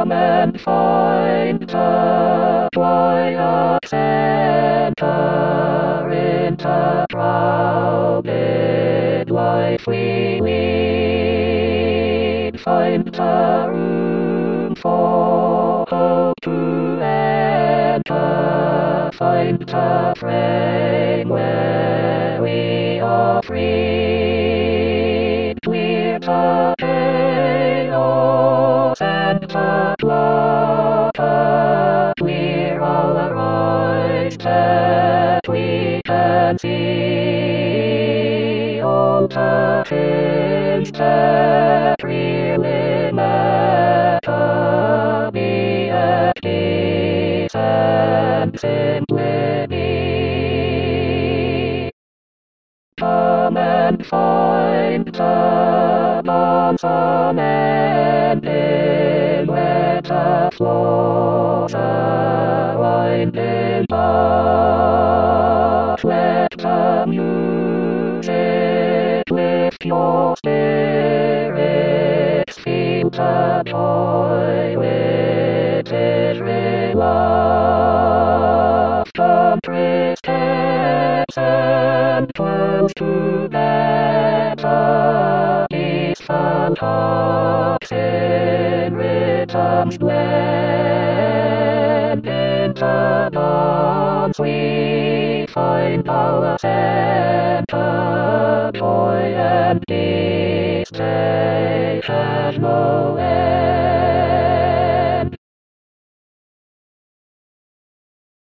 Come and find the joyous center in the crowded life we lead. Find the room for hope to enter. Find the frame where we are free. Clear the chaos and the clutter. Clear all our eyes that we can see. All the things that really matter. Be at peace and simply be. Come and find the bonds unending, where the floors are winding dark. Let the music lift your spirits, feel the joy with it reluctant. Country steps and twirls together, peaceful hearts in rhythms blend. In the dance we find our center, joy and peace, day has no end.